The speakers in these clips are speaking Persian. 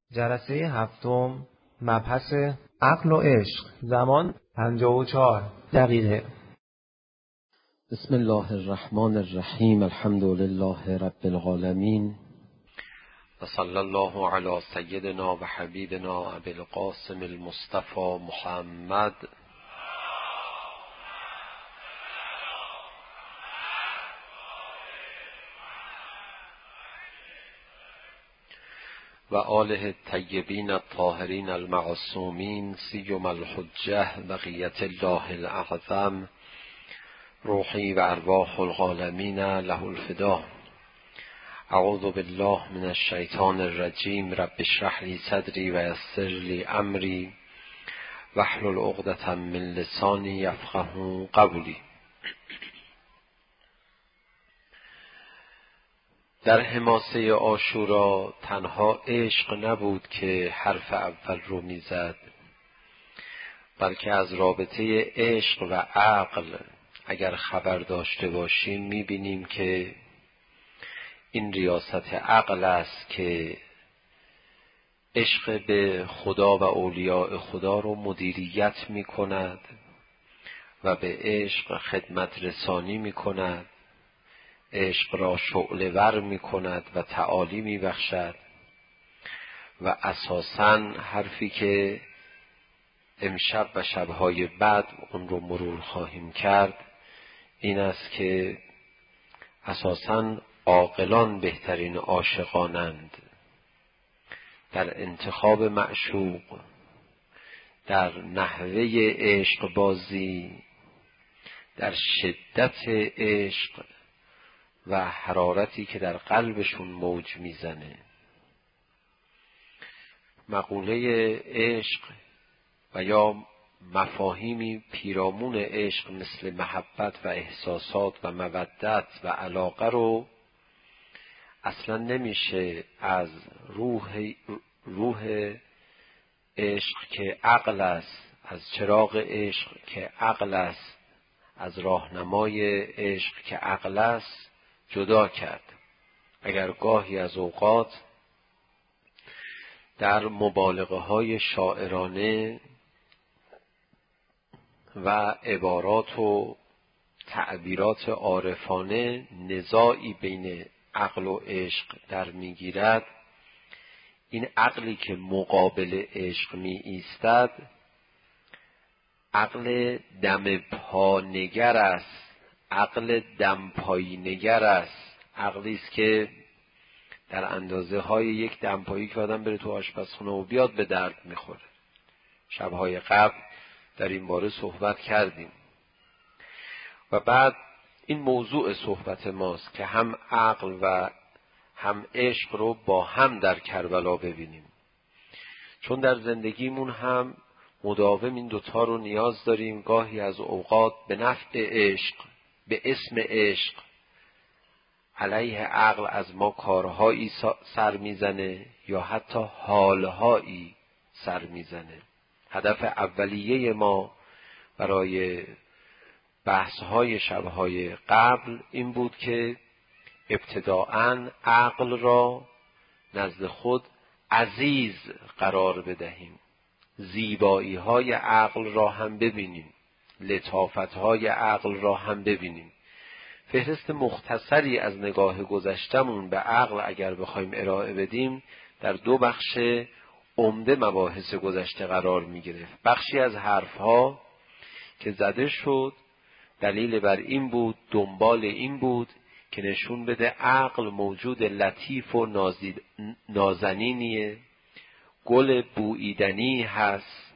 جلسه هفتم، مبحث عقل و عشق. زمان 54 دقیقه. بسم الله الرحمن الرحیم. الحمد لله رب العالمین و صلی الله علی سیدنا و حبیبنا ابی القاسم المصطفى محمد و آله الطیبین الطاهرین المعصومین سیما الحجة بقیة الله الاعظم روحی و ارواح العالمین له الفدا. اعوذ بالله من الشیطان الرجیم. رب اشرح لی صدری و یسر لی امری واحلل عقدة من لسانی یفقهوا قولی. در حماسه عاشورا تنها عشق نبود که حرف اول رو میزد، بلکه از رابطه عشق و عقل اگر خبر داشته باشیم میبینیم که این ریاست عقل است که عشق به خدا و اولیاء خدا رو مدیریت میکند و به عشق خدمت رسانی میکند، عشق را شعله ور می کند و تعالی می بخشد. و اساساً حرفی که امشب و شبهای بعد اون رو مرور خواهیم کرد این است که اساساً عاقلان بهترین عاشقانند. در انتخاب معشوق، در نحوه عشق بازی، در شدت عشق و حرارتی که در قلبشون موج میزنه. مقوله عشق و یا مفاهیمی پیرامون عشق مثل محبت و احساسات و مودت و علاقه رو اصلا نمیشه از روح عشق که عقل است، از چراغ عشق که عقل است، از راهنمای عشق که عقل است جدا کرد. اگر گاهی از اوقات در مبالغه های شاعرانه و عبارات و تعبیرات عارفانه نزاعی بین عقل و عشق در میگیرد، این عقلی که مقابل عشق می ایستد عقل دم پا نگر است، عقل دمپایی نگر است. عقلی است که در اندازه های یک دمپایی که آدم بره تو آشپزخونه و بیاد به درد میخوره. شبهای قبل در این باره صحبت کردیم و بعد این موضوع صحبت ماست که هم عقل و هم عشق رو با هم در کربلا ببینیم، چون در زندگیمون هم مداوم این دوتا رو نیاز داریم. گاهی از اوقات به نفع عشق، به اسم عشق علیه عقل از ما کارهایی سر میزنه یا حتی حالهایی سر میزنه. هدف اولیه ما برای بحث‌های شب‌های قبل این بود که ابتداءً عقل را نزد خود عزیز قرار بدهیم، زیبایی‌های عقل را هم ببینیم، لطافت‌های عقل را هم ببینیم. فهرست مختصری از نگاه گذشتمون به عقل اگر بخوایم ارائه بدیم در دو بخش عمده مباحث گذشته قرار می‌گرفت. بخشی از حرف‌ها که زده شد دلیل بر این بود، دنبال این بود که نشون بده عقل موجود لطیف و نازنینیه، گل بوییدنی هست،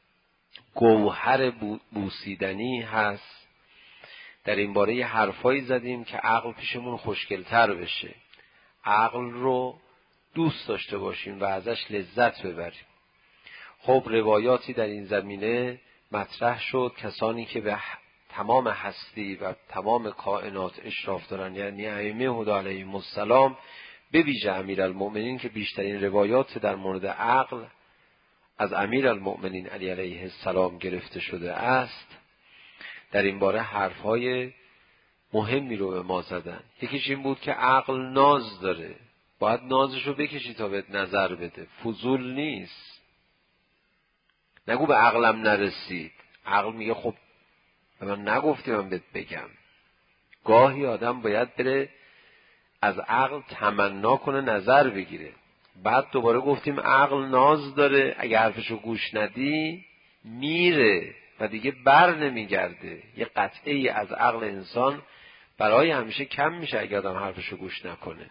گوهر بوسیدنی هست. در این باره یه حرفایی زدیم که عقل پیشمون خوشگل‌تر بشه، عقل رو دوست داشته باشیم و ازش لذت ببریم. خب روایاتی در این زمینه مطرح شد. کسانی که به تمام هستی و تمام کائنات اشراف دارن، یعنی ائمه هدی علیهم السلام، به ویژه امیرالمؤمنین که بیشترین روایات در مورد عقل از امیرالمؤمنین علی علیه السلام گرفته شده است، در این باره حرفهای مهمی رو به ما زدن. یکیش این بود که عقل ناز داره، باید نازشو بکشی تا بهت نظر بده. فضول نیست. نگو به عقلم نرسید. عقل میگه خب به من نگفتی من بهت بگم. گاهی آدم باید بره از عقل تمنا کنه نظر بگیره. بعد دوباره گفتیم عقل ناز داره، اگه حرفشو گوش ندی میره و دیگه بر نمیگرده. یه قطعه ای از عقل انسان برای همیشه کم میشه اگه آدم حرفشو گوش نکنه.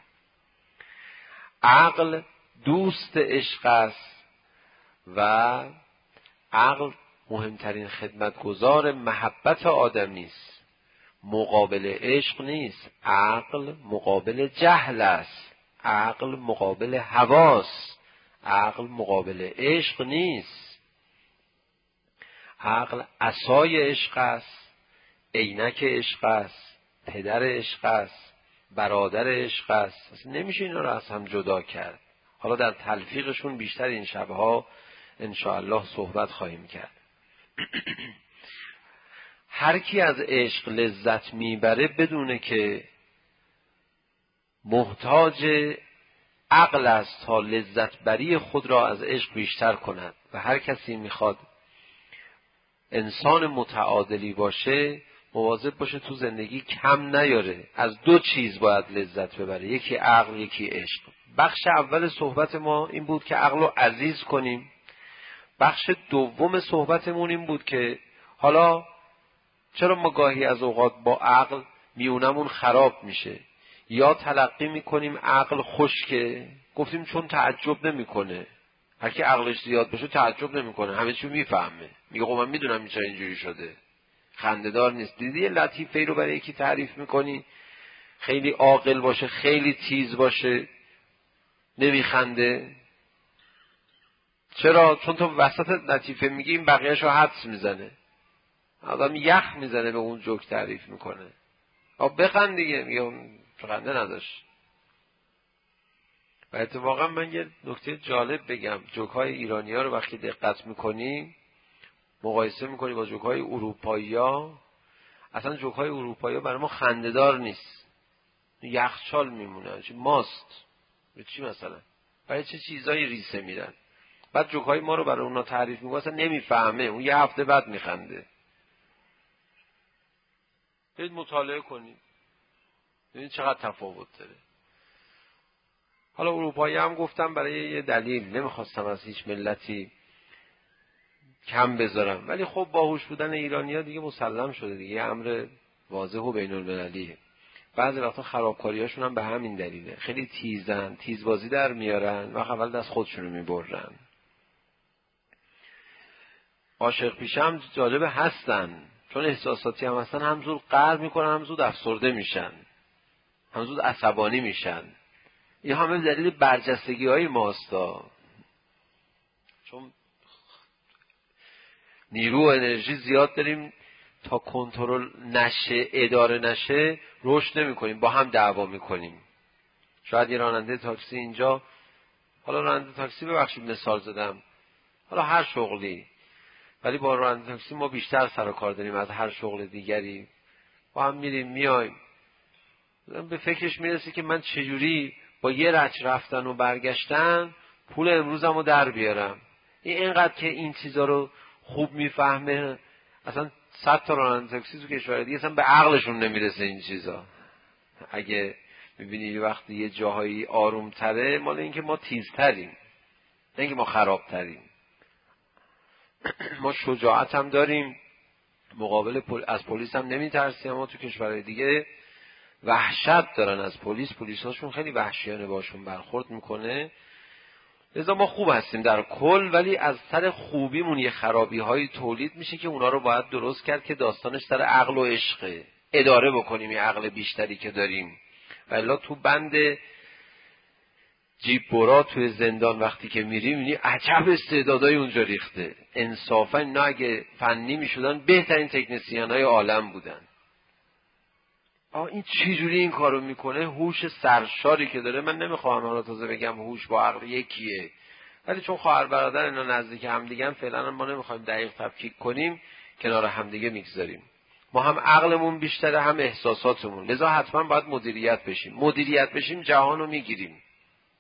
عقل دوست عشق است و عقل مهمترین خدمتگزار محبت آدمی است. مقابل عشق نیست. عقل مقابل جهل است. عقل مقابل هواست. عقل مقابل عشق نیست. عقل عصای عشق است، عینک عشق است، پدر عشق است، برادر عشق است. اصلا نمیشه اینا رو از هم جدا کرد. حالا در تلفیقشون بیشتر این شبها انشاءالله صحبت خواهیم کرد. هر کی از عشق لذت میبره بدونه که محتاج عقل است تا لذت بری خود را از عشق بیشتر کند و هر کسی میخواد انسان متعادلی باشه مواظب باشه تو زندگی کم نیاره. از دو چیز باید لذت ببره، یکی عقل یکی عشق. بخش اول صحبت ما این بود که عقل رو عزیز کنیم. بخش دوم صحبتمون این بود که حالا چرا ما گاهی از اوقات با عقل میونمون خراب میشه یا تلقی میکنیم عقل خشکه. گفتیم چون تعجب نمیکنه. هر کی عقلش زیاد باشه تعجب نمیکنه، همه چیو میفهمه. میگه خب من میدونم چرا اینجوری شده. خنده‌دار نیست. دیدی یه لطیفه‌ای رو برای یکی تعریف میکنی خیلی عاقل باشه، خیلی تیز باشه، نمیخنده. چرا؟ چون تو وسط لطیفه میگی این بقیه‌شو حدس میزنه. آدم یخ میزنه به اون جوک تعریف میکنه. آب بخند دیگه. میگه خنده نداشت. و اتفاقا من یه نکته جالب بگم. جوک‌های ایرانی‌ها رو وقتی دقت میکنی مقایسه میکنی با جوک‌های اروپایی‌ها، اصلا جوک‌های اروپایی‌ها برای ما خنده‌دار نیست. یخچال میمونه. چی ماست؟ به چی مثلا؟ برای چه چیزایی ریسه میرن؟ بعد جوک‌های ما رو برای اونا تعریف میکنه اصلا نمیفهمه. اون یه هفته بعد میخنده. برید مطالعه کنید ببینید چقدر تفاوت داره. حالا اروپایی هم گفتم برای یه دلیل، نمیخواستم از هیچ ملتی کم بذارم، ولی خب باهوش بودن ایرانی‌ها دیگه مسلم شده دیگه، امر واضح و بین المللیه. بعضی وقتا خرابکاریاشون هم به همین دلیله. خیلی تیزن، تیزبازی در میارن و اول دست خودشونو میبرن. عاشق پیشه هم جالبه هستن، چون احساساتی هم هستن، هم زود قهر میکنن، هم زود افسرده میشن، هم زود عصبانی میشن. این همه دلیل برجستگی های ماستا. چون نیرو و انرژی زیاد داریم، تا کنترل نشه، اداره نشه، رشد نمی کنیم، با هم دعوا میکنیم. شاید یه راننده تاکسی اینجا، حالا راننده تاکسی ببخشید مثال زدم، حالا هر شغلی، ولی با راننده تاکسی ما بیشتر سر و کار داریم از هر شغل دیگری. با هم میریم میایم، به فکرش میرسه که من چجوری با یه رچ رفتن و برگشتن پول امروزم رو در بیارم. این اینقدر که این چیزا رو خوب میفهمه، اصلا 100 تا راننده تاکسی تو کشور دیگه اصلا به عقلشون نمیرسه این چیزا. اگه میبینی یه وقتی یه جاهایی آروم تره، مال این که ما تیزتریم، نه اینکه ما خرابتریم. ما شجاعت هم داریم، مقابل از پلیس هم نمیترسیم. ما تو کشورهای دیگه وحشت دارن از پلیس، پلیساشون خیلی وحشیانه باشون برخورد میکنه. لذا ما خوب هستیم در کل، ولی از سر خوبیمون یه خرابی هایی تولید میشه که اونا رو باید درست کرد که داستانش سر عقل و عشقه. اداره بکنیم یه عقل بیشتری که داریم. والا تو بند جیب برا توی زندان وقتی که میریم میبینی عجب استعدادای اونجا ریخته. انصافا اینا اگه فنی میشدن بهترین تکنسین های عالم بودن. این چی جوری این کارو میکنه؟ هوش سرشاری که داره. من نمیخوام حالا تازه بگم هوش با عقل یکیه، ولی چون خواهر برادر اینا نزدیک هم دیگه، فعلا ما نمیخوایم دقیق تفکیک کنیم، کنار هم دیگه میگذاریم. ما هم عقلمون بیشتره هم احساساتمون، لذا حتما باید مدیریت بشیم. مدیریت بشیم جهانو میگیریم.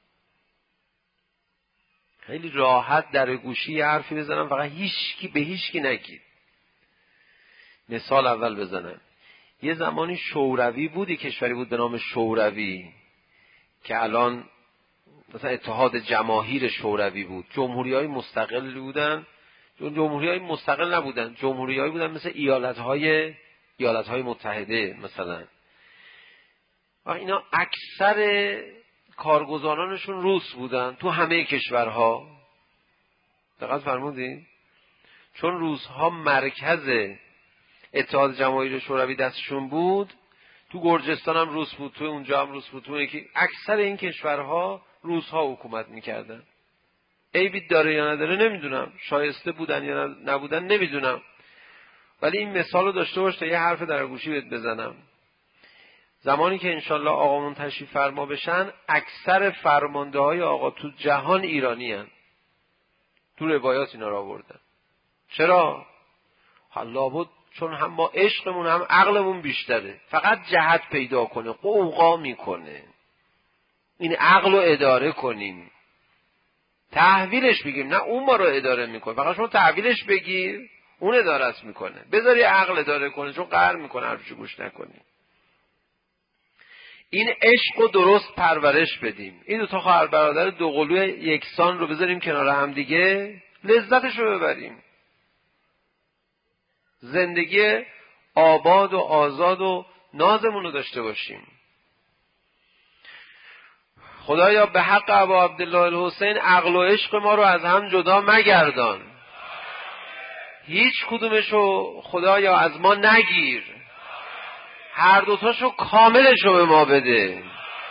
خیلی راحت در گوشی یه حرفی بزنم، فقط هیچکی به هیچکی نگید. مثال اول بزنم. یه زمانی شوروی بود، یه کشوری بود به نام شوروی که الان مثلا اتحاد جماهیر شوروی بود. جمهوری‌های مستقل بودن، جمهوری‌های مستقل نبودن، جمهوری‌هایی بودن مثل ایالت‌های متحده مثلا. و اینا اکثر کارگزارانشون روس بودن تو همه کشورها. دقت فرمودین؟ چون روس‌ها مرکز اتحاد جماهیر شوروی دستشون بود، تو گرجستان هم روس بود، تو اونجا هم روس بود، تو یکی اکثر این کشورها روس‌ها حکومت می‌کردن. عیبی داره یا نداره نمیدونم، شایسته بودن یا نبودن نمیدونم، ولی این مثال رو داشته باش تا یه حرف در گوشی بهت بزنم. زمانی که انشالله آقامون تشریف فرما بشن، اکثر فرمانده‌های آقا تو جهان ایرانی هن. تو روایات اینا رو آوردن. چرا؟ لابد چون هم ما عشقمون هم عقلمون بیشتره، فقط جهت پیدا کنه قوقا میکنه. این عقل رو اداره کنیم، تحویلش بگیم، نه اون ما رو اداره میکنه. فقط شما تحویلش بگیر، اون ادارت میکنه. بذاری عقل اداره کنه، چون قهر میکنه حرفشو گوش نکنی. این عشق رو درست پرورش بدیم. این دو تا خواهر برادر دوقلوی یکسان رو بذاریم کنار هم دیگه، لذتش رو ببریم. زندگی آباد و آزاد و نازمون رو داشته باشیم. خدایا به حق ابا عبدالله الحسین عقل و عشق ما رو از هم جدا مگردان. هیچ کدومشو خدایا از ما نگیر. هر دوتاشو کاملشو به ما بده.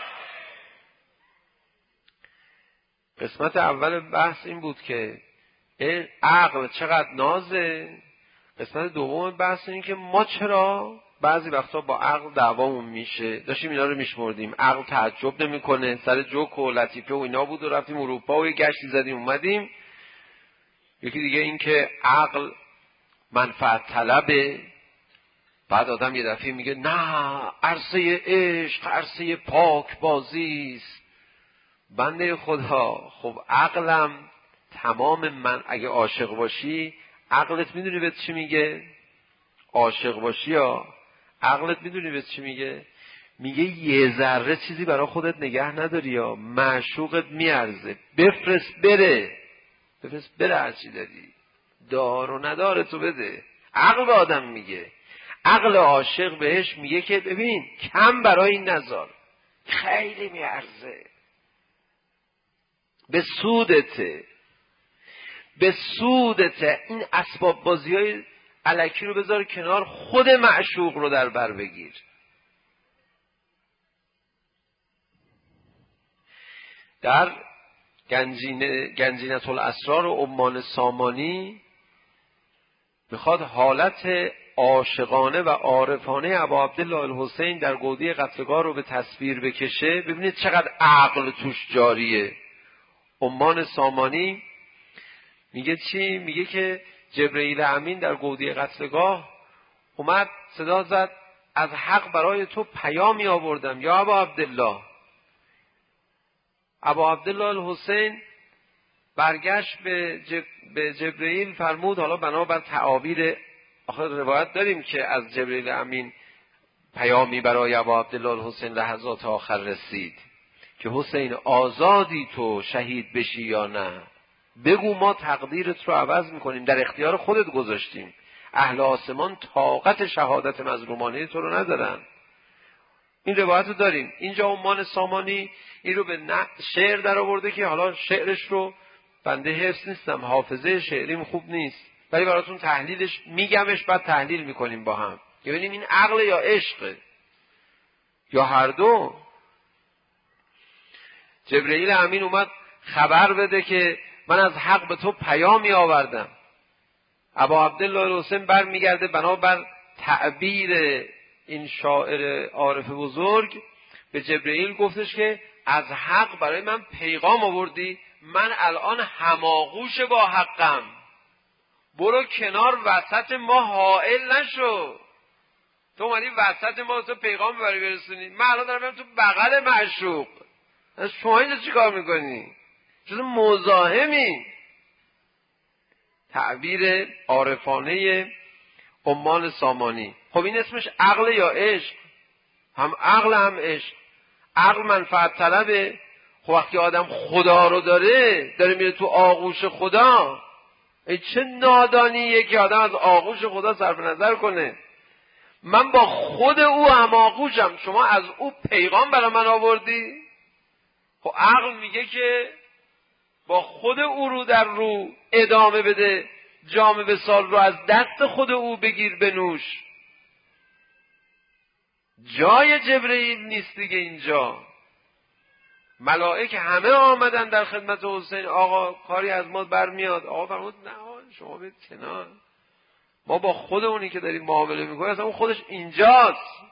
قسمت اول بحث این بود که عقل چقدر نازه. قسمت دوم بحث این که ما چرا بعضی وقتا با عقل دعوامون میشه. داشتیم اینا رو میشمردیم. عقل تعجب نمیکنه، سر جوک و لطیفه و اینا بود و رفتیم اروپا و یه گشتی زدیم اومدیم. یکی دیگه این که عقل منفعت طلبه. بعد آدم یه دفعه میگه نه، عرصه عشق عرصه پاک بازیست. بنده خدا، خب عقلم تمام، من اگه عاشق باشی، عقلت میدونی بهت چی میگه؟ عاشق باشی یا عقلت میدونی بهت چی میگه؟ میگه یه ذره چیزی برای خودت نگه نداری یا معشوقت میارزه، بفرست بره هر چی داری، دار و نداره تو بده. عقل به آدم میگه. عقل عاشق بهش میگه که ببین کم برای این نذار، خیلی میارزه، به سودته. این اسباب بازی های الکی رو بذار کنار، خود معشوق رو در بر بگیر. در گنجینة الاسرار و عمان سامانی میخواد حالت عاشقانه و عارفانه ابا عبدالله الحسین در گودی قتلگاه رو به تصویر بکشه. ببینید چقدر عقل توش جاریه. عمان سامانی میگه چی؟ میگه که جبرئیل امین در گودی قتلگاه اومد صدا زد از حق برای تو پیامی آوردم یا ابا عبدالله. ابا عبدالله الحسین برگشت به جبرئیل فرمود، حالا بنابر تعابیر آخر روایت داریم که از جبرئیل امین پیامی برای ابا عبدالله الحسین لحظات آخر رسید که حسین آزادی تو شهید بشی یا نه؟ بگو ما تقدیرت رو عوض میکنیم، در اختیار خودت گذاشتیم. اهل آسمان طاقت شهادت مظلومانه تو رو ندارن. این روایت رو داریم. اینجا عمان سامانی این رو به شعر در آورده که حالا شعرش رو بنده حفظ نیستم، حافظه شعریم خوب نیست، ولی براتون تحلیلش میگمش، بعد تحلیل میکنیم با هم که ببینیم این عقل یا عشق یا هر دو. جبرئیل امین اومد خبر بده که من از حق به تو پیامی آوردم. ابا عبدالله الحسین بر میگرده بنابر تعبیر این شاعر عارف بزرگ به جبرئیل گفتش که از حق برای من پیغام آوردی، من الان هماغوش با حقم، برو کنار وسط ما حائل نشو. تو اومدی وسط ما تو پیغام ببری برسونی، من الان دارم تو بغل معشوق، شما اینجا چی کار میکنی؟ جز مزاحمی. تعبیر عارفانه عمان سامانی. خب این اسمش عقل یا عشق؟ هم عقل هم عشق. عقل منفعت طلبه. خب وقتی آدم خدا رو داره میره تو آغوش خدا، چه نادانیه که آدم از آغوش خدا صرف نظر کنه. من با خود او هم آغوشم، شما از او پیغام برای من آوردی؟ خب عقل میگه که با خود او رو در رو ادامه بده، جام وصال رو از دست خود او بگیر بنوش. جای جبرئیل نیست دیگه اینجا. ملائک همه آمدن در خدمت حسین. آقا کاری از ما برمیاد. آقا فرمود نه شما برید کنار، ما با خود اونی که داریم معامله میکنیم اصلا اون خودش اینجاست.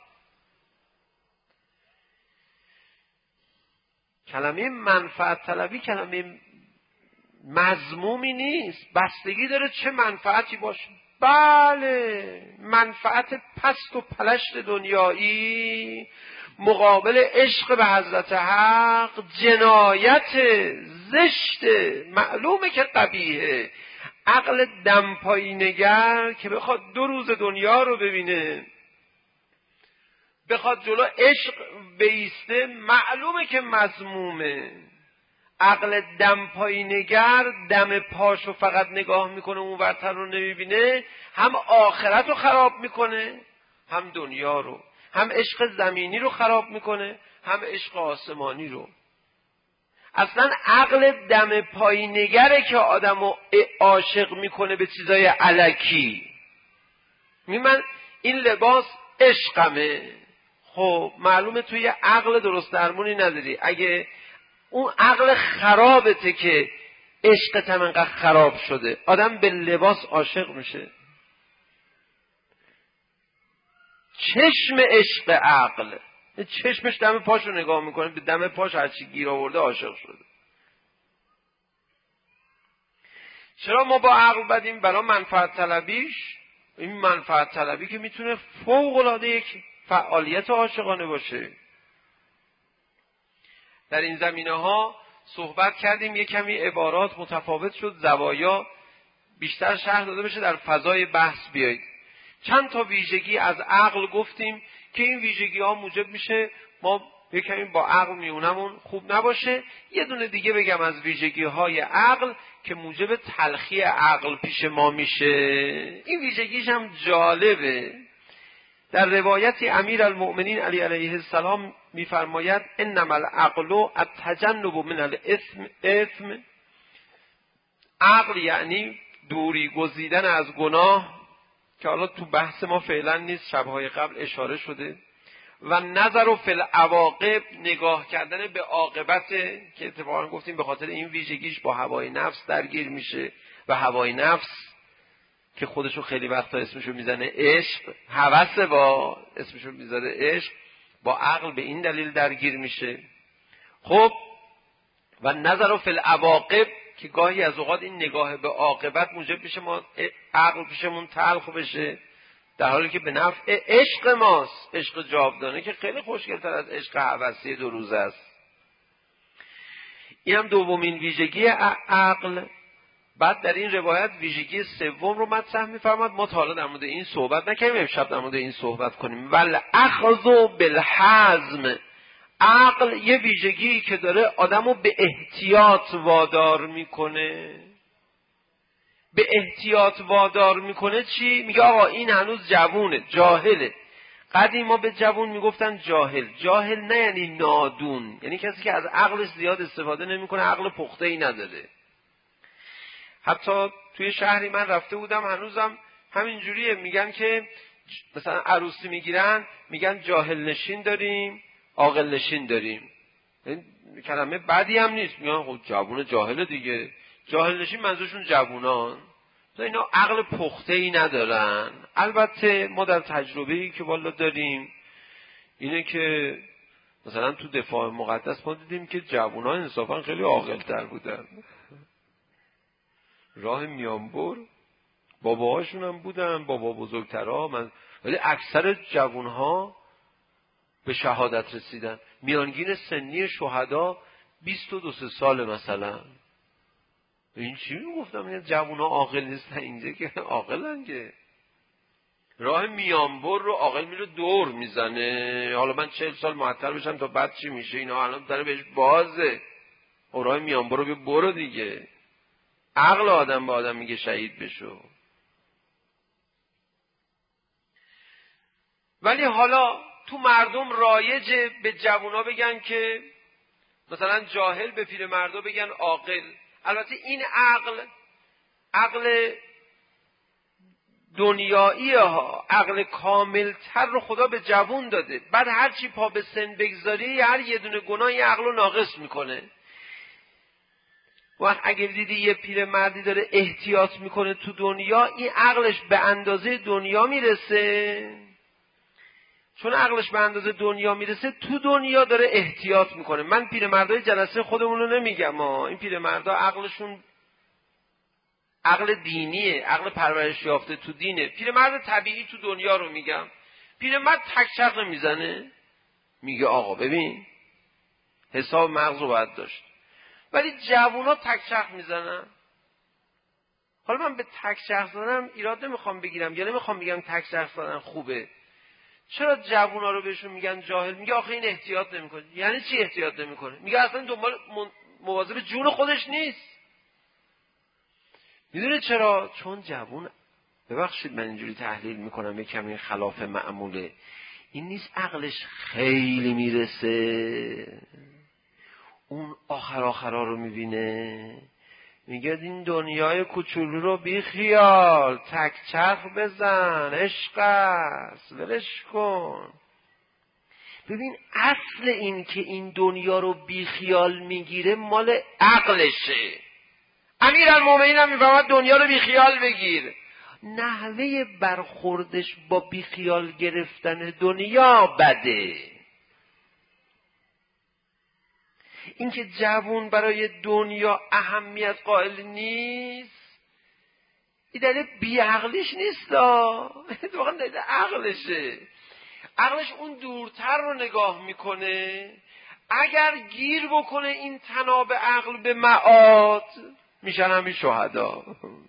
کلمه منفعت طلبی کلمه مذمومی نیست، بستگی داره چه منفعتی باشه. بله، منفعت پست و پلشت دنیایی مقابل عشق به حضرت حق جنایت زشت، معلومه که قبیحه. عقل دمپایینگر که بخواد 2 روز دنیا رو ببینه، بخواد جلو عشق بیسته، معلومه که مذمومه. عقل دمپایینگر دم پاشو فقط نگاه میکنه، اون ورتر رو نمیبینه، هم آخرت رو خراب میکنه هم دنیا رو، هم عشق زمینی رو خراب میکنه هم عشق آسمانی رو. اصلا عقل دم پایینگره که آدمو عاشق میکنه به چیزای الکی. من این لباس عشقمه. خب معلومه توی عقل درست درمونی نداری. اگه اون عقل خرابته که عشقت هم انقدر خراب شده، آدم به لباس عاشق میشه. چشم عشق عقل، چشمش دم پاش رو نگاه میکنه، به دم پاش هرچی گیر آورده عاشق شده. چرا ما با عقل بدیم؟ برای منفعت طلبیش. این منفعت طلبی که میتونه فوق العاده یک فعالیت عاشقانه باشه. در این زمینه ها صحبت کردیم، یک کمی عبارات متفاوت شد، زوایا بیشتر شرح داده بشه، در فضای بحث بیایید. چند تا ویژگی از عقل گفتیم که این ویژگی ها موجب میشه ما یک کمی با عقل میونمون خوب نباشه. یه دونه دیگه بگم از ویژگی های عقل که موجب تلخی عقل پیش ما میشه. این ویژگیش هم جالبه. در روایتی امیرالمؤمنین علی علیه السلام میفرماید انما العقل التجنب من الاثم. عقل یعنی دوری گزیدن از گناه، که حالا تو بحث ما فعلا نیست، شبهای قبل اشاره شده. و نظر و فی العواقب، نگاه کردن به عاقبت، که اتفاقا گفتیم به خاطر این ویژگیش با هوای نفس درگیر میشه و هوای نفس که خودشو خیلی وقتا اسمشو میزنه عشق، هوس با اسمشو میذاره عشق، با عقل به این دلیل درگیر میشه. خب و نظر و فی العواقب که گاهی از اوقات این نگاه به عاقبت موجب میشه ما عقل پیشمون تلخ بشه، در حالی که به نفع عشق ماست، عشق جاودانه که خیلی خوشگل‌تر از عشق هوسی 2 روزه است. این هم دومین ویژگی عقل. بعد در این روایت ویژگی سوم رو مطرح می‌فرماد. ما تا حالا در مورد این صحبت نکردیم، امشب در مورد این صحبت کنیم. ول اخذ بالحزم. عقل یه ویژگی که داره آدمو به احتیاط وادار میکنه. به احتیاط وادار میکنه چی؟ میگه آقا این هنوز جوونه، جاهله. قدیما به جوون میگفتن جاهل. جاهل نه یعنی نادون، یعنی کسی که از عقلش زیاد استفاده نمیکنه، عقل پخته‌ای نداره. حتی توی شهری من رفته بودم، هنوزم همینجوریه، میگن که مثلا عروسی میگیرن میگن جاهل نشین داریم، عاقل نشین داریم. این کلمه بعدی هم نیست، میگن خب جوون جاهل دیگه. جاهل نشین منظورشون جوونان. اینا عقل پخته‌ای ندارن. البته ما در تجربه‌ای که والا داریم اینه که مثلا تو دفاع مقدس ما دیدیم که جوونان انصافا خیلی عاقل‌تر بودن. راه میانبر باباهاشون هم بودن، بابا بزرگترها، ولی اکثر جوونها به شهادت رسیدن. میانگین سنی شهدا 22 ساله مثلا. این چی میگفتم؟ این جوونا عاقل نیستن، اینجا که عاقلن که. راه میانبر رو عاقل میره دور میزنه. حالا من 40 سال معطل بشم تا بعد چی میشه؟ اینا الان داره بهش بازه. راه میانبر رو برو دیگه. عقل آدم به آدم میگه شهید بشو. ولی حالا تو مردم رایجه به جوونا بگن که مثلا جاهل، به پیرمردا بگن عاقل. البته این عقل دنیاییه ها، عقل کاملتر رو خدا به جوون داده. بعد هر چی پا به سن بگذاری هر یه دونه گناه این عقل رو ناقص میکنه. و اگر دیدی یه پیرمردی داره احتیاط میکنه تو دنیا، این عقلش به اندازه دنیا میرسه. چون عقلش به اندازه دنیا میرسه تو دنیا داره احتیاط میکنه. من پیرمردای جلسه خودمون رو نمیگم این پیرمردا عقلشون عقل دینیه، عقل پرورش یافته تو دینه. پیرمرد طبیعی تو دنیا رو میگم. پیرمرد تکچرخ میزنه، میگه آقا ببین حساب مغز رو باید داشت. ولی جوونا تکچرخ میزنن. حالا من به تکچرخ زدنم ایراد نمیخوام بگیرم، یا نمیخوام بگم تکچرخ زدن خوبه. چرا جوونا رو بهشون میگن جاهل؟ میگه آخه این احتیاط نمیکنه. یعنی چی احتیاط نمیکنه؟ میگه اصلا دنبال مواظب جون خودش نیست. میدونه چرا؟ چون جوون، ببخشید من اینجوری تحلیل میکنم، یک کمی خلاف معموله، این نیست عقلش خیلی میرسه اون آخرا رو میبینه، میگه این دنیای کوچولو رو بی خیال، تکچرخ بزن، عشق است، ولش کن. ببین اصل این که این دنیا رو بی خیال میگیره مال عقلشه. امیرالمومنین هم میفهمد دنیا رو بی خیال بگیر. نحوه برخوردش با بی خیال گرفتن دنیا بده. اینکه جوون برای دنیا اهمیت قائل نیست، این دلیل بی عقلیش نیست، واقعا دلیل عقلشه. عقلش اون دورتر رو نگاه میکنه. اگر گیر بکنه این تناب عقل به معاد، میشن همین شهدا.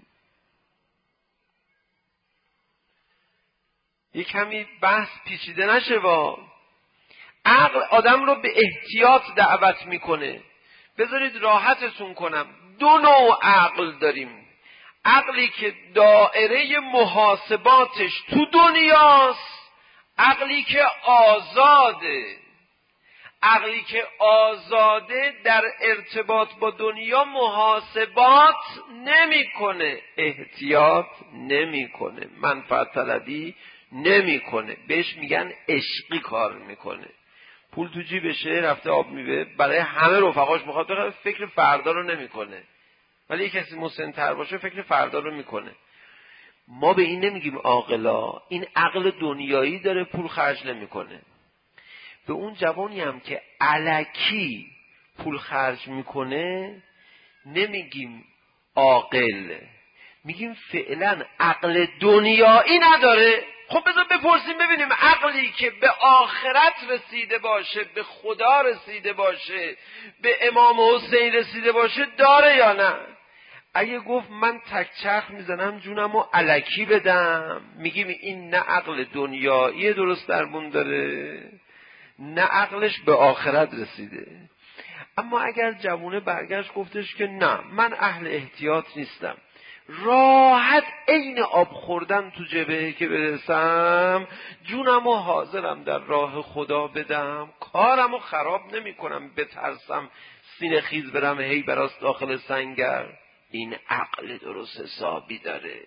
یک کمی بحث پیچیده نشه عقل آدم رو به احتیاط دعوت میکنه. بذارید راحتتون کنم، دو نوع عقل داریم. عقلی که دایره محاسباتش تو دنیاست، عقلی که آزاده. عقلی که آزاده در ارتباط با دنیا محاسبات نمیکنه، احتیاط نمیکنه، منفعت طلبی نمیکنه. بهش میگن عشقی کار میکنه. پول تو جیبشه، رفته آب میوه برای همه رفقاش میخواد بخره، فکر فردا رو نمیکنه. ولی یک کسی مسن‌تر باشه فکر فردا رو میکنه. ما به این نمیگیم عاقلا، این عقل دنیایی داره، پول خرج نمیکنه. به اون جوانی هم که الکی پول خرج میکنه نمیگیم عاقل، میگیم فعلا عقل دنیایی نداره. خب بذار بپرسیم ببینیم عقلی که به آخرت رسیده باشه، به خدا رسیده باشه، به امام حسین رسیده باشه داره یا نه؟ اگه گفت من تکچرخ میزنم جونمو الکی بدم، میگیم این نه عقل دنیایی درست درمون داره، نه عقلش به آخرت رسیده. اما اگر جوونه برگشت گفتش که نه من اهل احتیاط نیستم، راحت عین آب خوردن تو جبهه که برسم جونمو حاضرم در راه خدا بدم، کارمو خراب نمی کنم بترسم سینه خیز برم هی براست داخل سنگر. این عقل درست حسابی داره.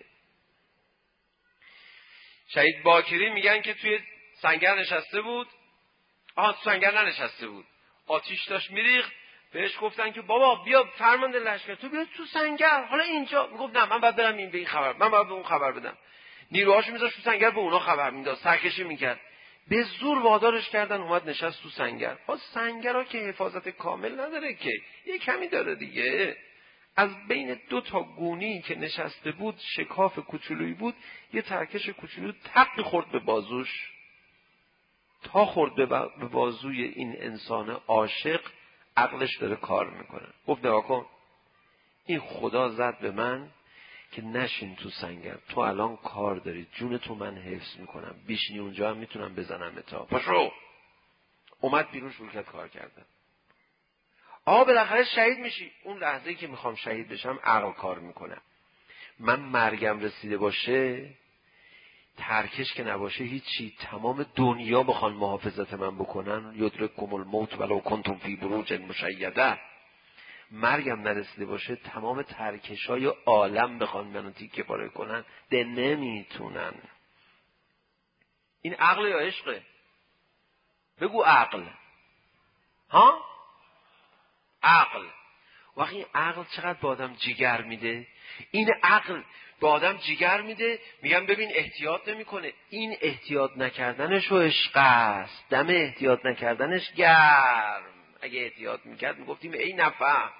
شهید باکری میگن که توی سنگر نشسته بود، تو سنگر ننشسته بود، آتیش داشت میریخت، بهش گفتن که بابا بیا فرمانده لشکر تو بیا تو سنگر، حالا اینجا. میگفت نه من باید برم این به این خبر، من باید به اون خبر بدم. نیروهاشو میذاشت تو سنگر به اونا خبر میداد، سرکشی میکرد. به زور وادارش کردن اومد نشست تو سنگر. سنگرها که حفاظت کامل نداره که، یه کمی داره دیگه. از بین دو تا گونی که نشسته بود، شکاف کوچولویی بود، یه ترکش کوچولو تق خورد به بازوش. تا خورد به بازوی این انسان عاشق، عقلش داره کار میکنه. گفت نگاه کن، این خدا زد به من که نشین تو سنگر، تو الان کار داری، جون تو من حفظ میکنم، بیشنی اونجا هم میتونم بزنم تا پاشو. اومد بیرون شروع کرد کار کردن. بالاخره شهید میشی. اون لحظه‌ای که میخوام شهید بشم عقل کار میکنه. من مرگم رسیده باشه، ترکش که نباشه هیچی، تمام دنیا بخوان محافظت من بکنن، یدرککم الموت ولو کنتم فی بروج مشیده، مرگم نرسیده باشه تمام ترکشای عالم بخوان منو تیکه پاره کنن، ده نمیتونن. این عقل یا عشقه؟ بگو عقل. ها؟ عقل. وقتی این عقل چقدر به آدم جگر میده، این عقل به آدم جگر میده. میگم ببین احتیاط نمیکنه، این احتیاط نکردنش و عشق است، دم احتیاط نکردنش گرم. اگه احتیاط میکرد میگفتیم ای نفهم،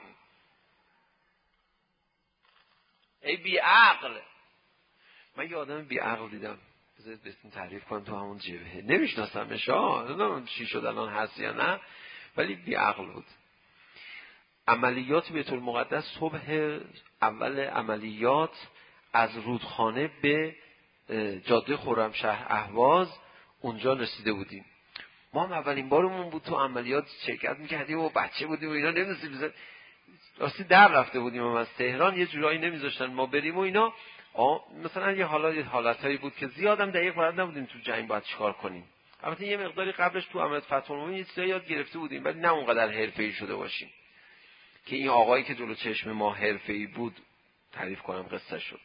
ای بی عقل. من یه آدم بی عقل دیدم، بذارید بهتون تعریف کنم تو همون جبهه، نمیشناسمش، نمیدونم چی شد الان هست یا نه، ولی بی عقل بود. عملیات بیت المقدس، صبح اول عملیات از رودخانه به جاده خرمشهر اهواز اونجا رسیده بودیم. ما هم اولین بارمون بود تو عملیات شرکت میکردیم و بچه بودیم و اینا، نمیدونستیم راستی در رفته بودیم و از تهران یه جورایی نمیذاشتن ما بریم و اینا. مثلا یه حالتایی بود که زیادم دقیق بلد نبودیم تو جنگ باید چیکار کنیم. البته یه مقداری قبلش تو عملیات فتح المبین یه چیزایی یاد گرفته بودیم، ولی نه اونقدر حرفه‌ای شده باشیم که این آقایی که جلو چشم ما حرفه‌ای بود تعریف کنم قصه شد.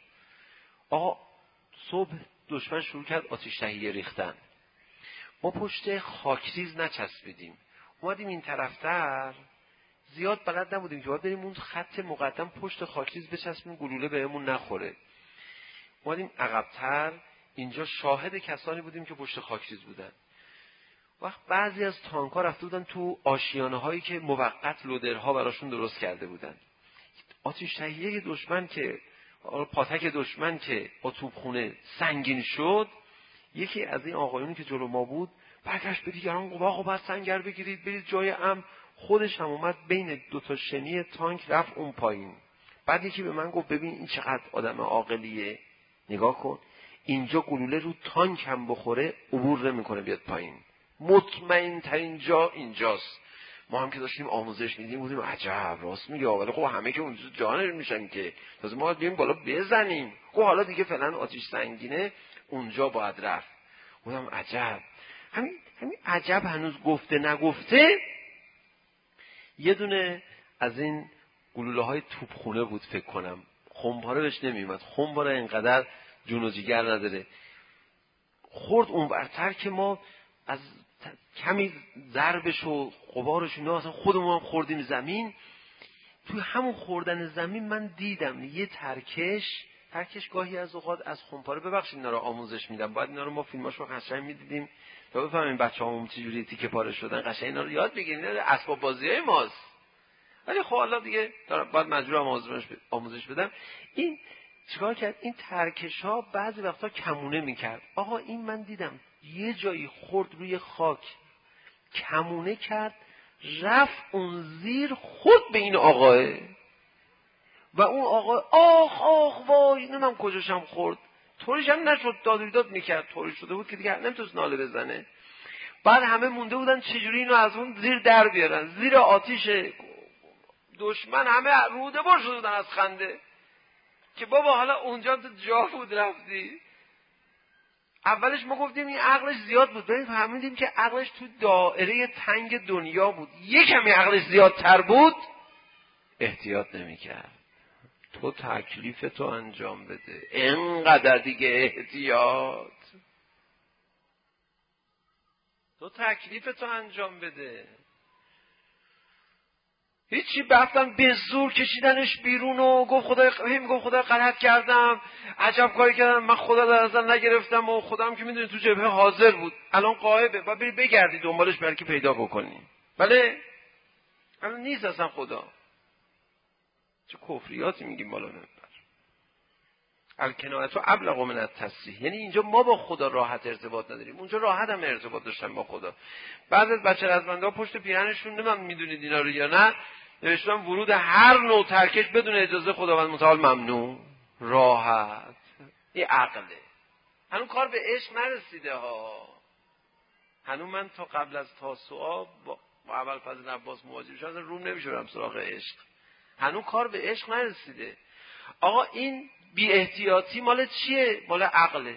صبح دشمن شروع کرد آتش تهیه ریختن. ما پشت خاکریز نچسبیدیم، اومدیم این طرفتر، زیاد بلد نبودیم که باید بریم اون خط مقدم پشت خاکریز بچسبیم گلوله بهمون نخوره. اومدیم عقب‌تر، اینجا شاهد کسانی بودیم که پشت خاکریز بودن. وقت بعضی از تانک‌ها رفته بودن تو آشیانه‌هایی که موقت لودرها براشون درست کرده بودن. آتش تهیه دشمن که پاتک دشمن که با توپخونه سنگین شد، یکی از این آقایونی که جلو ما بود برگشت به دیگران گفت آقا باید سنگر بگیرید برید جای امن. خودش هم اومد بین دوتا شنی تانک رفت اون پایین. بعد یکی به من گفت ببین این چقدر آدم عاقلیه، نگاه کن اینجا گلوله رو تانک هم بخوره عبور نمیکنه بیاد پایین، مطمئن ترین جا اینجاست. ما هم که داشتیم آموزش میدیم بودیم عجب راست میگه، ولی خب همه که اونجا جانر میشن که تازه ما بیایم بالا بزنیم. خب حالا دیگه فعلا آتش سنگینه اونجا باید رفت. بودم عجب. همین عجب هنوز گفته نگفته یه دونه از این گلوله های توپخونه بود فکر کنم، خمپاره بهش نمیومد، خمپاره اینقدر جون و جیگر نداره، خورد اون برتر که ما از کمی ضربش و غبارش اینا اصلا خودمون هم خوردیم زمین. توی همون خوردن زمین من دیدم یه ترکش گاهی از اوقات از خمپاره، ببخشید اینا رو آموزش میدم، باید اینا رو ما فیلماشو قشنگ میدیدیم تا بفهمیم بچه‌هامون چجوری تیکه پاره شدن، قشنگ اینا رو یاد بگیریم، اینا اسباب بازیای ماست. ولی خب حالا دیگه باید مجبورم آموزش بدم. این چیکار کرد؟ این ترکش‌ها بعضی وقتا کمونه میکرد. آقا این من دیدم یه جایی خورد روی خاک کمونه کرد، رفت اون زیر خود به این آقاه و اون آقا آخ وای نمیدونم کجاشم خورد، طوریش هم نشد، داد و بیداد میکرد، طوری شده بود که دیگه نمیتونست ناله بزنه. بعد همه مونده بودن چجوری اینو از اون زیر در بیارن، زیر آتیش دشمن همه روده بار شده بودن از خنده که بابا حالا اونجا تو جا بود رفتی. اولش ما گفتیم این عقلش زیاد بود، ولی فهمیدیم که عقلش تو دایره تنگ دنیا بود. یک کمی عقلش زیادتر بود احتیاط نمیکرد. تو تکلیف تو انجام بده، اینقدر دیگه احتیاط، تو تکلیف تو انجام بده. هیچی، رفتن به زور کشیدنش بیرون و گفت خدای غلط کردم، عجب کاری کردم، من خدا در نظر نگرفتم و خودم که میدونی تو جبهه حاضر بود، الان غایبه و بری بگردی دنبالش برکی پیدا بکنی. بله الان نیست اصلا خدا. چه کفریاتی میگیم بالا منبر. الکنایه ابلغ من التصریح، یعنی اینجا ما با خدا راحت ارتباط نداریم، اونجا راحت هم ارتباط داشتن با خدا. بعضی از بچه‌رزمندا پشت پیرهنشون، نمیدونم میدونید اینا رو یا نه، نوشتم ورود هر نوع ترکش بدون اجازه خداوند متعال ممنوع. راحت. این عقله. هنوز کار به عشق نرسیده ها. هنوز من تا قبل از تاسوعا با ابوالفضل عباس مواجه شدم، اصلا روم نمیشورم سراغ عشق. هنوز کار به عشق نرسیده. آقا این بی احتیاطی مال چیه؟ مال عقله.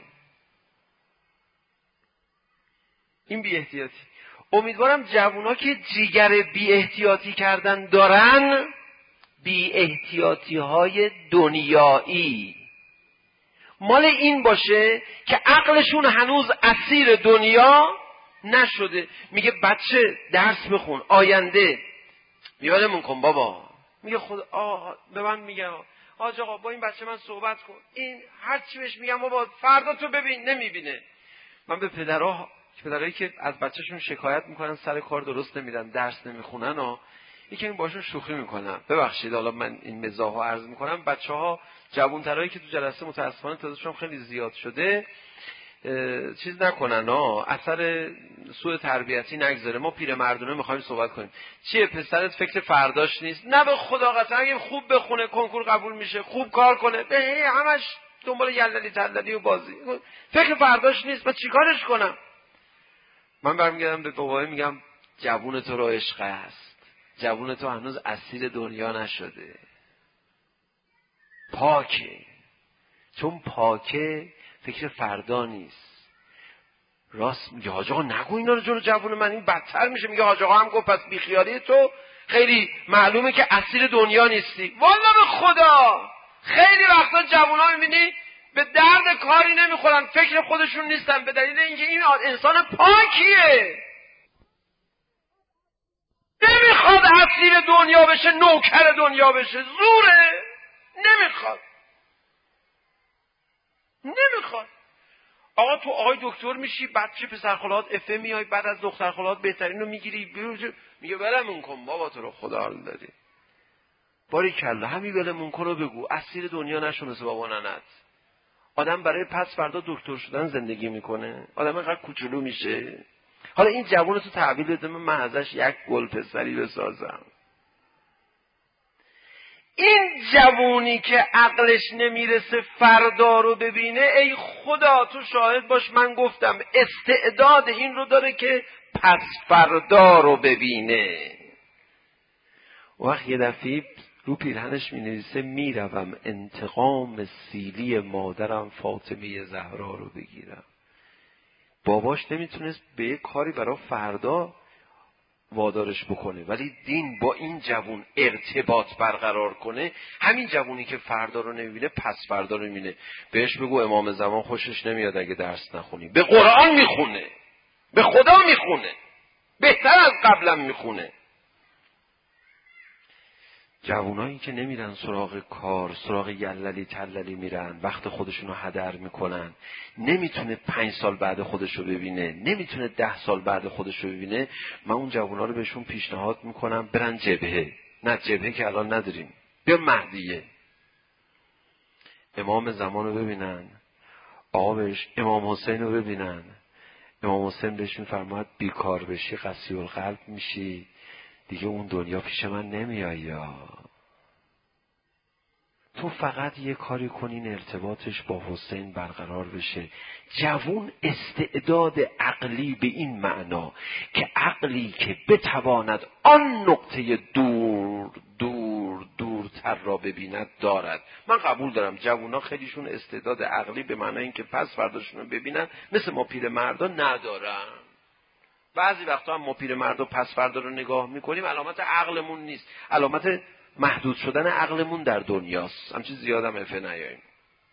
این بی احتیاطی. امیدوارم جوونا که جیگر بی احتیاطی کردن دارن، بی احتیاطی های دنیایی مال این باشه که عقلشون هنوز اسیر دنیا نشده. میگه بچه درس بخون آینده، میادمون کن بابا. میگه خود به من میگه آج آقا با این بچه من صحبت کن، این هر چی بهش میگم بابا فردا تو ببین، نمیبینه. من به پدرایی که از بچه‌شون شکایت میکنن سر کار درست نمیرن، درس نمیخونن و یکی این باشون شوخی میکنم، ببخشید حالا من این مزاحو عرض میکنم، بچه‌ها جوان‌ترایی که تو جلسه متاسفانه تعدادشون خیلی زیاد شده چیز نکنن اثر سوء تربیتی نگذاره. ما پیرمردونه میخوایم صحبت کنیم. چیه پسرت فکر فرداش نیست؟ نه به خدا قسم اگه خوب بخونه کنکور قبول میشه، خوب کار کنه، به همش دنبال یللی تللی و بازی، فکر فرداش نیست. من چیکارش کنم؟ من برمیگردم به بابا میگم جوون تو رو عشق است، جوون تو هنوز اسیر دنیا نشده، پاکه. چون پاکه فکر فردا نیست. راست میگه حاج آقا نگو اینا رو جلو جوون من، این بدتر میشه. میگه حاج آقا هم گفت پس بیخیالی تو خیلی معلومه که اسیر دنیا نیستی. والا به خدا خیلی وقتا جوونا میبینی به درد کاری نمیخورن، فکر خودشون نیستن، به دلیل اینکه این انسان پاکیه، نمیخواد اسیر دنیا بشه، نوکر دنیا بشه، زوره، نمیخواد. آقا تو آقای دکتر میشی، بعد چه پسرخالات افه میای، بعد از دخترخالات بهترین رو میگیری، میگه ولمون کن بابا تو رو خدا حال داری. باریکلا همین ولمون کن رو بگو، اسیر دنیا نشونسه بابا ننت. آدم برای پس فردا دکتر شدن زندگی میکنه، آدم اینقدر کوچولو میشه. حالا این جوون تو تحویل بده من ازش یک گل پسری بسازم. این جوونی که عقلش نمیرسه فردا رو ببینه، ای خدا تو شاهد باش من گفتم استعداد این رو داره که پس فردا رو ببینه. وقت یه دفعه رو پیرهنش مینویسه میروم انتقام سیلی مادرم فاطمه زهرا رو بگیرم. باباش نمیتونست به یه کاری برای فردا وادارش بکنه، ولی دین با این جوون ارتباط برقرار کنه. همین جوونی که فردا رو نمیبینه پس فردا رو میبینه. بهش بگو امام زمان خوشش نمیاد اگه درس نخونی، به قرآن میخونه، به خدا میخونه، بهتر از قبلا میخونه. جوونایی که نمیرن سراغ کار، سراغ یللی تللی میرن، وقت خودشونو هدر میکنن، نمیتونه 5 سال بعد خودشو ببینه، نمیتونه 10 سال بعد خودشو ببینه. من اون جوونا رو بهشون پیشنهاد میکنم برن جبهه. نه جبهه که الان نداریم، بیا مهدیه، امام زمان رو ببینن، آقا بهش امام حسین رو ببینن. امام حسین بهش میفرماد بیکار بشی قسی القلب میشی، دیگه اون دنیا پیش من نمیای. یا تو فقط یه کاری کنین ارتباطش با حسین برقرار بشه. جوون استعداد عقلی به این معنا که عقلی که بتواند آن نقطه دورتر را ببیند دارد. من قبول دارم جوونا خیلیشون استعداد عقلی به معنی این که پس فرداشون رو ببینن مثل ما پیرمردا ندارن. بعضی وقتا هم ما پیرمردا پس فردا رو نگاه میکنیم، علامت عقلمون نیست، علامت محدود شدن عقلمون در دنیاست. همچین زیادم افه نیاییم.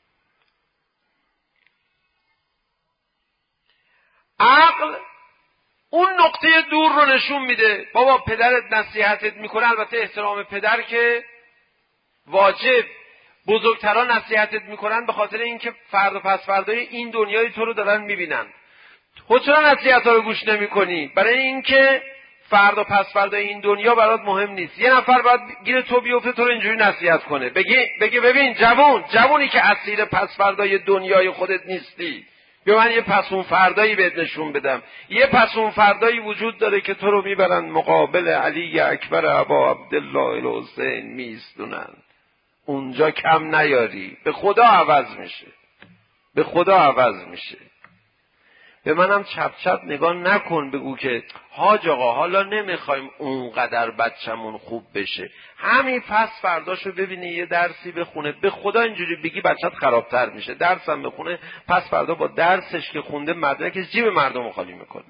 عقل اون نقطه دور رو نشون میده. بابا پدرت نصیحتت میکنه، البته احترام پدر که واجب، بزرگتران نصیحتت میکنن به خاطر اینکه فردا پس فردای این دنیای تو رو دارن میبینن. تو چرا نصیحت‌ها رو گوش نمی‌کنی؟ برای اینکه فردا پس فردا این دنیا برات مهم نیست. یه نفر باید گیر تو بیفته تو رو اینجوری نصیحت کنه، بگه ببین جوونی که اسیر پس فردای دنیای خودت نیستی، یا من یه پسون فردایی بهت نشون بدم. یه پسون فردایی وجود داره که تو رو میبرن مقابل علی اکبر ابا عبدالله الحسین میستونن، اونجا کم نیاری، به خدا عوض میشه، به خدا عوض میشه. به منم چپ چپ نگاه نکن بگو که حاج آقا حالا نمیخوایم اونقدر بچمون خوب بشه، همین پس فرداشو ببینی یه درسی بخونه. به خدا اینجوری بگی بچت خرابتر میشه. درسم بخونه، پس فردا با درسش که خونده مدرکش جیب مردم خالی میکنه.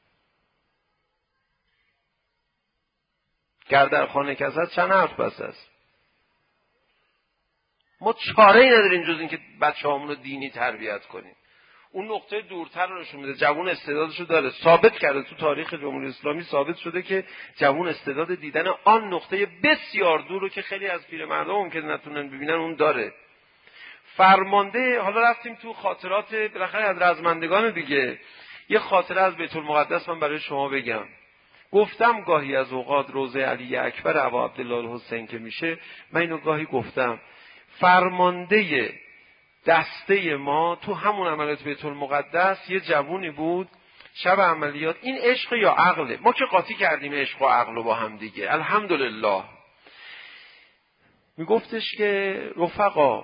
گر در خانه کس هست چند حرف بس است. ما چاره‌ای نداریم جز اینکه بچه‌هامون رو دینی تربیت کنیم. اون نقطه دورتر رو نشون میده. جوون استعدادشو داره، ثابت کرده تو تاریخ جمهوری اسلامی، ثابت شده که جوون استعداد دیدن آن نقطه بسیار دور رو که خیلی از پیرمردم ممکنه نتونن ببینن اون داره. فرمانده، حالا رفتیم تو خاطرات بالاخره از رزمندگان دیگه. یه خاطره از بیت المقدس من برای شما بگم. گفتم گاهی از اوقات روضه علی اکبر ابا عبدالله الحسین که میشه، من اینو گاهی گفتم، فرمانده دسته ما تو همون عملیات بیت المقدس یه جوونی بود شب عملیات. این عشق یا عقله؟ ما که قاطی کردیم عشق و عقل با هم دیگه الحمدلله. میگفتش که رفقا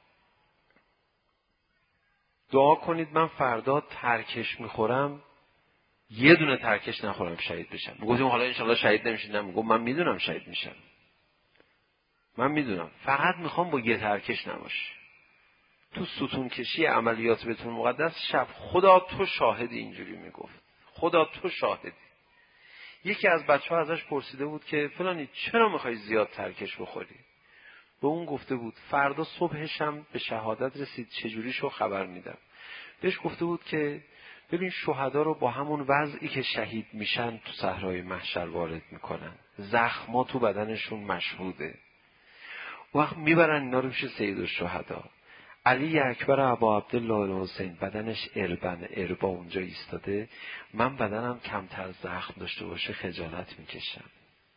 دعا کنید من فردا ترکش میخورم، یه دونه ترکش نخورم شهید بشم. میگفتیم حالا انشالله شهید نمیشید. میگفت من میدونم شهید میشم، من میدونم، فقط میخوام با یه ترکش نباشه. تو ستون کشی عملیات بیت المقدس شب خدا تو شاهدی اینجوری میگفت، خدا تو شاهدی. یکی از بچه‌ها ازش پرسیده بود که فلانی چرا میخوای زیاد ترکش بخوری؟ به اون گفته بود فردا صبحشم به شهادت رسید چجوریشو خبر میدم. بهش گفته بود که ببین شهدا رو با همون وضعی که شهید میشن تو صحرای محشر وارد میکنن، زخما تو بدنشون مشهوده، وقت میبرن اینا رو میشه سید الشهدا. علی اکبر ابا عبدالله الحسین بدنش اربا اونجا ایستاده، من بدنم کمتر زخم داشته باشه خجالت میکشم.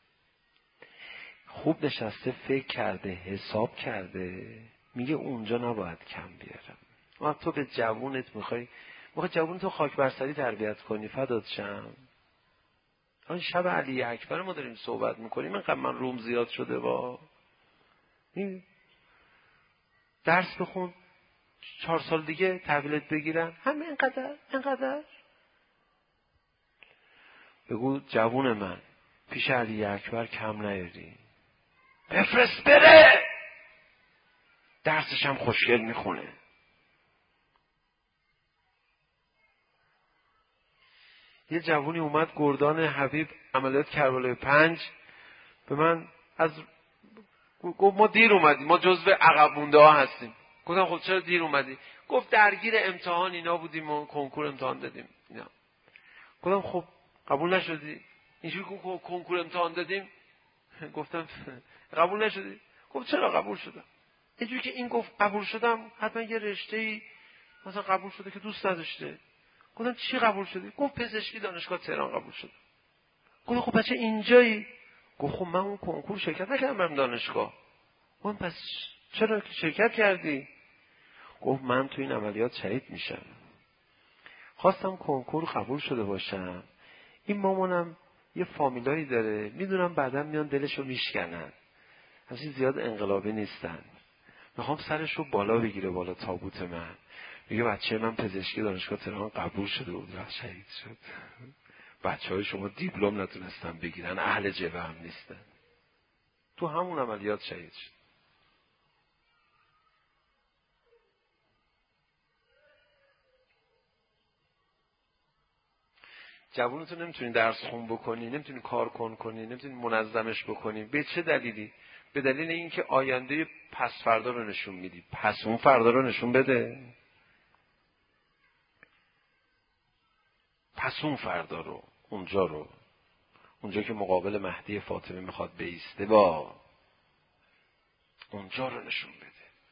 خوب نشسته فکر کرده حساب کرده، میگه اونجا نباید کم بیارم. وقت تو به جوونت میخوای جوونت رو خاک برسری تربیت کنی، فدات شم. آن شب علی اکبر ما داریم صحبت میکنیم، اینقدر من روم زیاد شده با این درس بخون 4 سال دیگه تحویلت بگیرن، همه اینقدر. بگو جوون من پیش علی اکبر کم نیاری، بفرست بره، درسش هم خوشگل میخونه. یه جوونی اومد گردان حبیب عملیات کربلای 5 به من گفت ما دیر اومدیم، ما جزو عقب مونده ها هستیم. گفتم خب چرا دیر اومدی؟ گفت درگیر امتحان اینا بودیم و کنکور امتحان دادیم اینا. گفتم خب قبول نشدی؟ اینجوری کنکور امتحان دادیم. گفتم قبول نشدی؟ گفت چرا قبول شدم؟ اینجوری که این گفت قبول شدم حتما یه رشته‌ای مثلا قبول شده که دوست نداشته. گفتم چی قبول شدی؟ گفت پزشکی دانشگاه تهران قبول شدم. گفتم خب بچه اینجایی؟ گفت خب من اون کنکور شرکت نکردم دانشگاه. گفتم پس چرا شرکت کردی؟ گفت من تو این عملیات شهید میشم، خواستم کنکور قبول شده باشم. این مامانم یه فامیلایی داره، میدونم بعدا میان دلشو میشکنن، همچین زیاد انقلابی نیستن، میخوام سرشو بالا بگیره بالا تابوت من. میگه بچه من پزشکی دانشگاه تهران قبول شده بود و شهید شد. بچه‌های شما دیپلم نتونستن بگیرن، اهل جبهه هم نیستن، تو همون عملیات شهید شد. جوونتو نمیتونی درس خون بکنی، نمیتونی کار کنی، نمیتونی منظمش بکنی. به چه دلیلی؟ به دلیل اینکه آینده پس فردا رو نشون میدی. پس اون فردا رو نشون بده. پس اون فردا رو، اونجا که مقابل مهدی فاطمه میخواد بایسته، با اونجا رو نشون بده.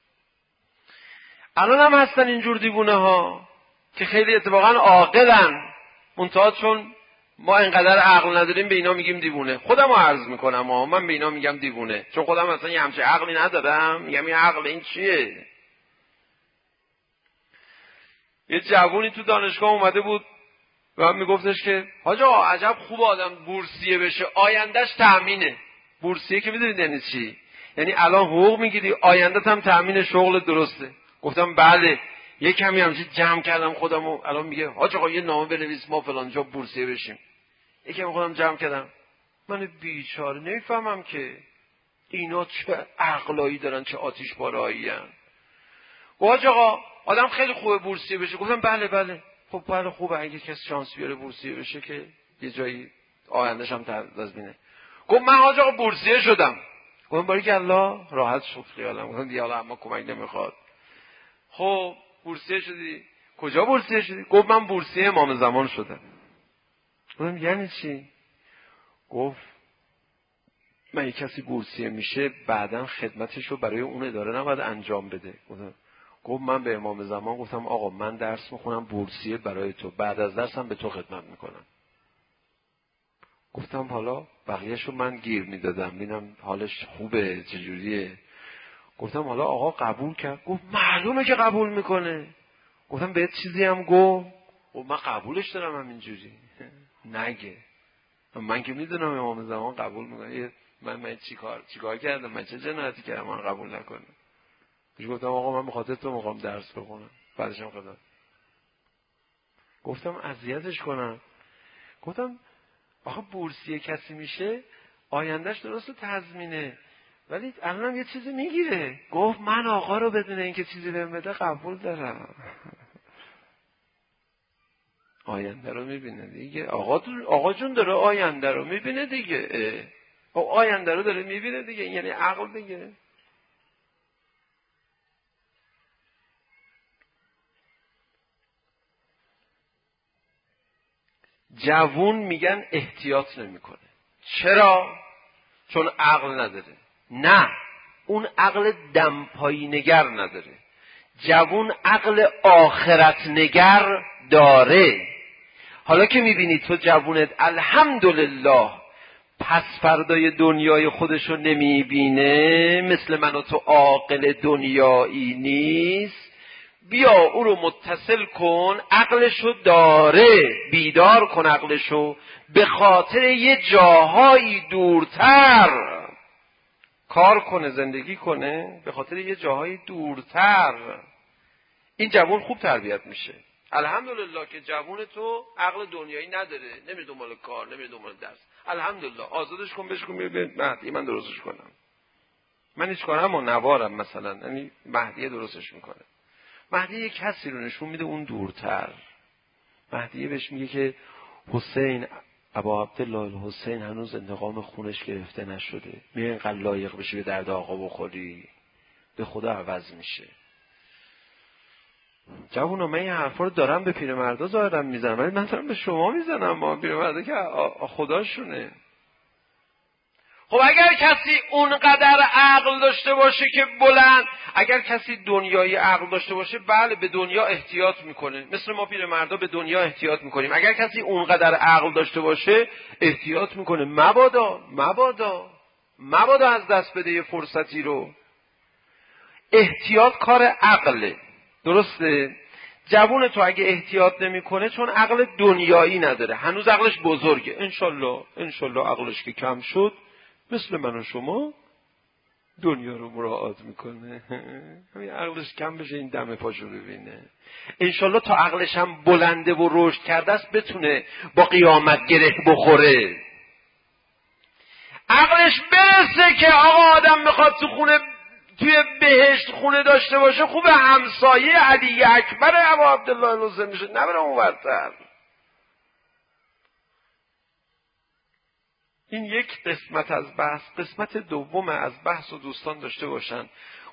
الان هم هستن اینجور دیوونه ها که خیلی اتفاقا عاقلن، منتها چون ما اینقدر عقل نداریم به اینا میگیم دیوونه. خودم رو عرض میکنم من به اینا میگم دیوونه، چون خودم اصلا یه همچه عقلی ندارم. میگم این عقل این چیه؟ یه جوونی تو دانشگاه اومده بود و من میگفتش که حاج آقا عجب خوب آدم بورسیه بشه، آیندهش تأمینه. بورسیه که میدونید یعنی چی؟ یعنی الان حقوق میگیری، آیندهت هم تأمین شغل درسته. گفتم بله. یه کمی همچین جمع کردم خودمو. الان میگه حاج آقا یه نامه بنویس ما فلان جا بورسیه بشیم. یه کمی خودم جمع کردم. من بیچاره نمیفهمم که اینا چه عقلایی دارن، چه آتش بارایی ان. حاج آقا آدم خیلی خوبه بورسیه بشه. گفتم بله بله. خب بله خوبه اگه کسی شانس بیاره بورسیه بشه که یه جایی آیندهش هم تضمینه. گفت من حاج آقا بورسیه شدم. گفتم باریکالله، راحت شد خیالم. گفتم دیگه حالا اما کمک نمیخواد. خب بورسیه شدی؟ کجا بورسیه شدی؟ گفت من بورسیه امام زمان شدم. گفتم یعنی چی؟ گفت من یک کسی بورسیه میشه بعداً خدمتشو برای اون اداره نباید انجام بده. گفت من به امام زمان گفتم آقا من درس میخونم بورسیه برای تو، بعد از درسم به تو خدمت میکنم. گفتم حالا بقیهشو من گیر میدادم ببینم حالش خوبه چجوریه. گفتم حالا آقا قبول کرد. گفت معلومه که قبول میکنه. گفتم بهت چیزی هم گفت؟ گفت من قبولش دارم همینجوری. نگه من که میدونم امام زمان قبول میکنه. من چیکار کردم؟ من چه جنایتی کردم من قبول نکنه؟ گفتم آقا من به خاطر تو میخوام درس بخونم، بعدش هم خدا. گفتم اذیتش کنم؟ گفتم آخه بورسیه کسی میشه آیندهش درست تضمینه، ولی الانم یه چیزی میگیره. گفت من آقا رو بدون اینکه چیزی بهم بده قبول دارم. آینده رو میبینه دیگه. آقا جون داره آینده رو میبینه دیگه. آینده رو داره میبینه دیگه، یعنی عقل دیگه. جوون میگن احتیاط نمیکنه. چرا؟ چون عقل نداره. نه، اون عقل دمپایی نگر نداره. جوون عقل آخرت نگر داره. حالا که میبینی تو جوونت الحمدلله پس فردای دنیای خودشو نمیبینه، مثل من و تو عاقل دنیایی نیست، بیا او رو متصل کن، عقلشو داره، بیدار کن عقلشو، به خاطر یه جاهایی دورتر کار کنه، زندگی کنه، به خاطر یه جاهایی دورتر. این جوان خوب تربیت میشه. الحمدلله که جوون تو عقل دنیایی نداره، نمیره دنبال کار، نمیره دنبال درس. الحمدلله، آزادش کن، بهش کن ببین مهدی من درستش کنم. من هیچ کارم و نوارم مثلا، یعنی مهدی درستش میکنه. مهدی یک کسی رو نشون میده اون دورتر. مهدی بهش میگه که حسین، ابا عبدالله الحسین هنوز انتقام خونش گرفته نشده. میگه اینقدر لایق بشی به درد آقا بخوری، به خدا عوض میشه. جوونا من این حرفا رو دارم به پیرمردا ظاهرا میزنم، ولی من دارم به شما میزنم. ما پیرمردا که خداشونه. خب اگر کسی اونقدر عقل داشته باشه که بلند، اگر کسی دنیایی عقل داشته باشه، بله به دنیا احتیاط میکنه، مثل ما پیرمردا به دنیا احتیاط میکنیم. اگر کسی اونقدر عقل داشته باشه احتیاط میکنه، مبادا از دست بده یه فرصتی رو. احتیاط کار عقله، درسته؟ جوون تو اگه احتیاط نمیکنه چون عقل دنیایی نداره، هنوز عقلش بزرگه، انشالله عقلش که کم شد مثل من و شما دنیا رو مراعات میکنه. همین عقلش کم بشه این دم پاشو ببینه. انشالله تا عقلش هم بلنده و رشد کرده است بتونه با قیامت گره بخوره. عقلش برسه که آقا آدم میخواد توی بهشت خونه داشته باشه، خوبه همسایه علی اکبر ابا عبدالله الحسین میشه، نبره اونورتر. این یک قسمت از بحث. قسمت دوم از بحث و دوستان داشته باشن.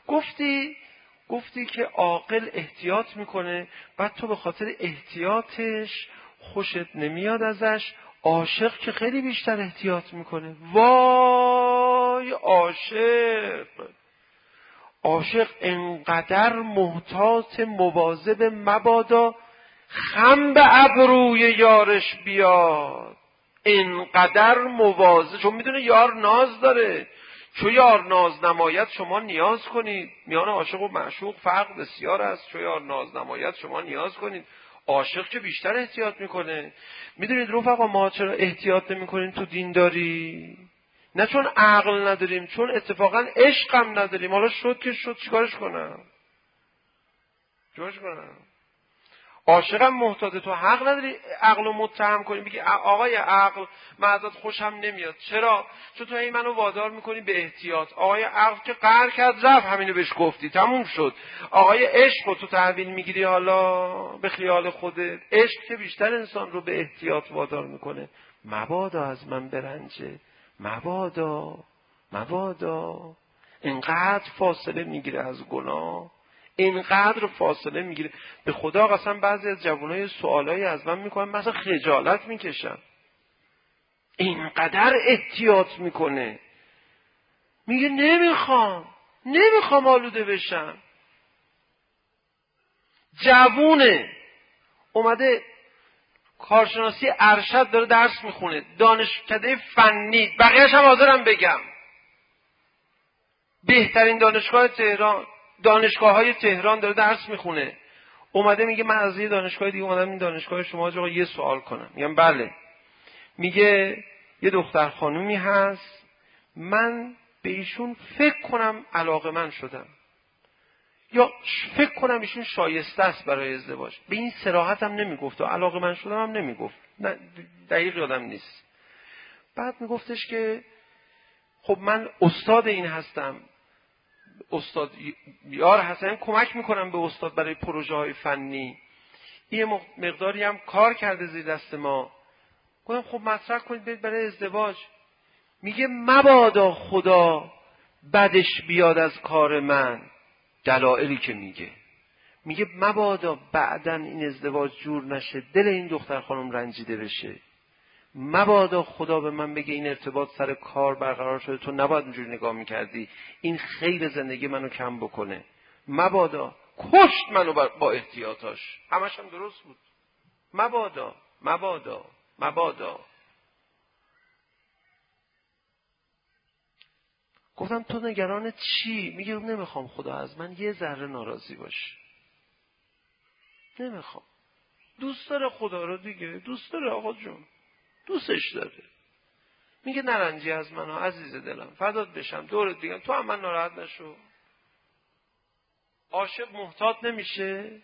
گفتی که عاقل احتیاط میکنه، بعد تو به خاطر احتیاطش خوشت نمیاد ازش. عاشق که خیلی بیشتر احتیاط میکنه. وای عاشق انقدر محتاط مواظب مبادا خم به ابروی یارش بیاد، انقدر مواظب، چون میدونه یار ناز داره. چو یار ناز نماید شما نیاز کنید. میان عاشق و معشوق فرق بسیار است. چو یار ناز نماید شما نیاز کنید. عاشق که بیشتر احتیاط میکنه. میدونید رفقا ما چرا احتیاط نمیکنیم تو دینداری؟ نه چون عقل نداریم، چون اتفاقا عشق هم نداریم. حالا شد که شد، چیکارش کنم؟ عاشقم محتاطه، تو حق نداری عقل رو متهم کنی بگی آقای عقل من ازت خوشم نمیاد. چرا؟ چون تو این منو وادار میکنی به احتیاط. آقای عقل که قهر کرد رفت، همینو بهش گفتی تموم شد. آقای عشق رو تو تحویل میگیری حالا به خیال خودت. عشق که بیشتر انسان رو به احتیاط وادار میکنه. مبادا از من برنجه، مبادا اینقدر فاصله میگیره از گناه، اینقدر فاصله میگیره. به خدا قسم بعضی از جوانای سوالایی از من میکنن، مثلا خجالت میکشم. اینقدر احتیاط میکنه، میگه نمیخوام آلوده بشم. جوونه اومده کارشناسی ارشد داره درس میخونه، دانشکده فنی، بقیه‌اش هم حاضرم بگم بهترین دانشگاه‌های تهران داره درس میخونه. اومده میگه من از یه دانشگاه دیگه اومدم این دانشگاه شما آقا یه سوال کنم. میگم بله. میگه یه دختر خانومی هست، من به ایشون فکر کنم علاقه‌مند شدم، یا فکر کنم ایشون شایسته است برای ازدواج. به این صراحت هم نمیگفت و علاقه‌مند شدم هم نمیگفت، نه دقیق یادم نیست. بعد میگفتش که خب من استاد این هستم، استاد یار هستم، کمک میکنم به استاد برای پروژه های فنی، یه مقداری هم کار کرده زیر دست ما. گفتم خب مطرح کنید برید برای ازدواج. میگه مبادا خدا بدش بیاد از کار من. دلایلی که میگه مبادا بعدن این ازدواج جور نشه، دل این دختر خانم رنجیده بشه. مبادا خدا به من بگه این ارتباط سر کار برقرار شده، تو نباید اینجوری نگاه میکردی، این خیلی زندگی منو کم بکنه. مبادا کشت منو با احتیاطاش، همش هم درست بود. مبادا. گفتم تو نگران چی؟ میگه نمیخوام خدا از من یه ذره ناراضی باشه، نمیخوام. دوست داره خدا رو دیگه، دوست داره آقا جون، دوستش داره. میگه نرنجی از من عزیز دلم، فدات بشم، دورت دیگم، تو هم من ناراحت نشو. عاشق محتاط نمیشه.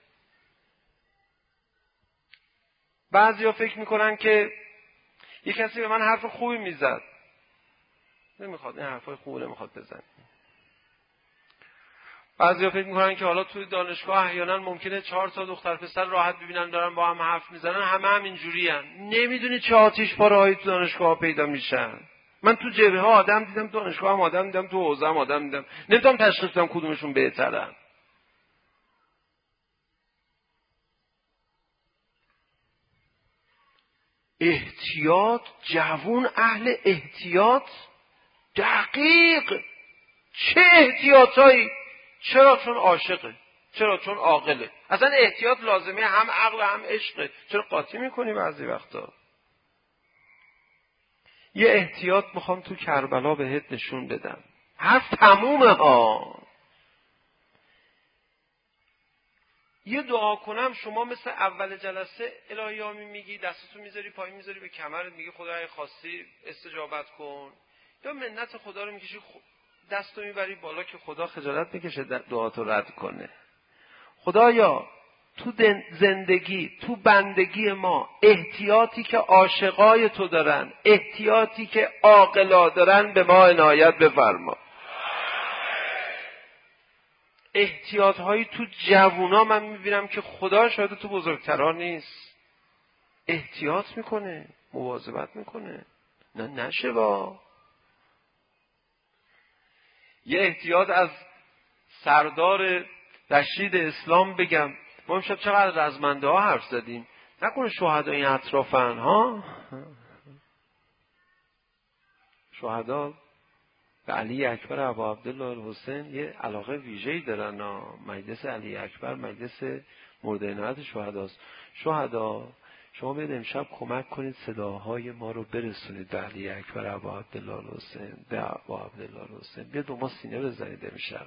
بعضیا فکر میکنن که یه کسی به من حرف خوبی میزد، نمیخواد این حرفای خوبی نمیخواد بزنه. بعضیا فکر میکنن که حالا توی دانشگاه احیانا ممکنه 4 تا دختر پسر راحت ببینن دارن با هم حرف میزنن، همه همینجورین. نمیدونی چه آتش پاره‌هایی تو دانشگاه پیدا میشن. من تو جبهه ها آدم دیدم، دانشگاه هم آدم دیدم، تو حوزه هم آدم دیدم، نمیتونم تشخیص بدم کدومشون بهترن. احتیاط، جوون اهل احتیاط، دقیق. چه احتیاطایی؟ چرا؟ چون عاشقه. چرا؟ چون عاقله. اصلا احتیاط لازمه، هم عقل هم عشقه. چرا قاطی میکنی بعضی وقتا؟ یه احتیاط میخوام تو کربلا بهت نشون بدم، حرف تمومه ها. یه دعا کنم شما مثل اول جلسه الهی آمین میگی، دستتو میذاری پایین، میذاری به کمرت، میگی خدای خواستی استجابت کن، یا منت خدا رو میکشی دستو میبری بالا که خدا خجالت میکشه دعاتو رد کنه. خدایا تو زندگی، تو بندگی ما، احتیاطی که عاشقای تو دارن، احتیاطی که عاقلا دارن، به ما عنایت بفرما. احتیاط هایی تو جوونا من میبینم که خدا شاید تو بزرگترا نیست. احتیاط میکنه، مواظبت میکنه، نشه با. یه احتیاط از سردار رشید اسلام بگم. ما امشب چقدر رزمنده ها حرف زدیم، نکنه شهدا این اطرافن ها. شهدا به علی اکبر ابا عبدالله الحسین یه علاقه ویژه‌ای دارن. مجلس علی اکبر مجلس مورد عنایت شهداست. شما بیاید امشب کمک کنید صداهای ما رو برسونید به علی اکبر ابا عبدالله الحسین، به ابا عبدالله الحسین. بیاید با ما سینه بزنید امشب.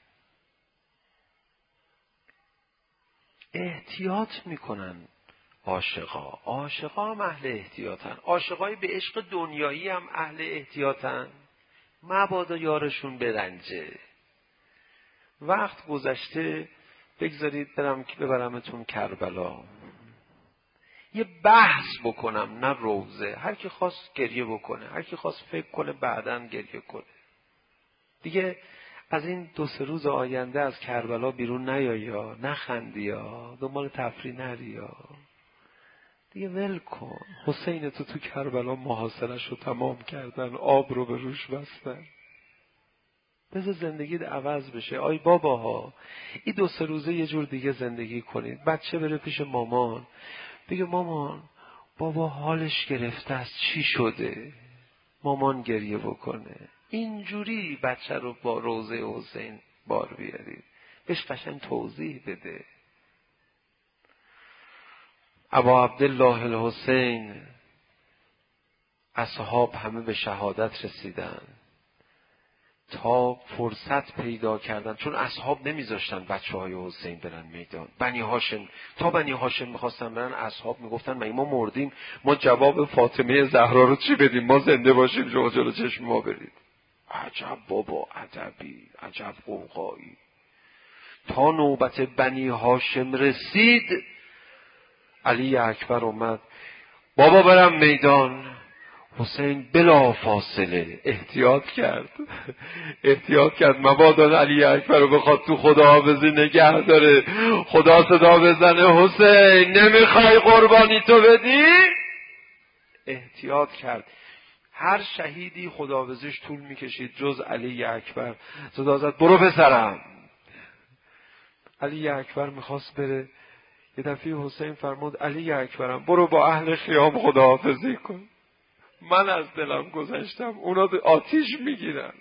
احتیاط میکنن عاشقا هم اهل احتیاطن. عاشقای به عشق دنیایی هم اهل احتیاطن. مبادا یارشون برنجه. وقت گذشته، بگذارید ببرمتون کربلا، یه بحث بکنم، نه روزه. هر کی خواست گریه بکنه، هر کی خواست فکر کنه بعداً گریه کنه. دیگه از این 2-3 روز آینده از کربلا بیرون نیایا، نخندی ها، دنبال تفریح نری ها. دیگه ول کن. حسین تو کربلا محاصره‌اش رو تمام کردن، آب رو به روش بستن. بذار زندگیت عوض بشه. آی باباها، این 2-3 روزه یه جور دیگه زندگی کنید. بچه بره پیش مامان، بگه مامان بابا حالش گرفته است، چی شده؟ مامان گریه بکنه. اینجوری بچه رو با روضه حسین بار بیارید، بهش قشنگ توضیح بده. ابا عبدالله الحسین، اصحاب همه به شهادت رسیدن. تا فرصت پیدا کردن، چون اصحاب نمیذاشتن بچه های حسین برن میدان. بنی هاشم میخواستن برن، اصحاب میگفتن ما مردیم، ما جواب فاطمه زهرا رو چی بدیم؟ ما زنده باشیم شما جلو چشم ما برید. عجب بابا، عجبی، عجب قوقایی. تا نوبت بنی هاشم رسید، علی اکبر اومد، بابا برم میدان. حسین بلا فاصله احتیاط کرد مبادا علی اکبر رو بخواد تو خداحافظی نگه داره، خدا صدا بزنه حسین نمیخوای قربانی تو بدی؟ احتیاط کرد. هر شهیدی خداحافظیش طول میکشید جز علی اکبر. صدا زد برو پسرم. علی اکبر میخواست بره، یه دفعه حسین فرمود علی اکبرم برو با اهل خیام خداحافظی کن، من از دلم گذشتم، اونا آتیش میگیرن.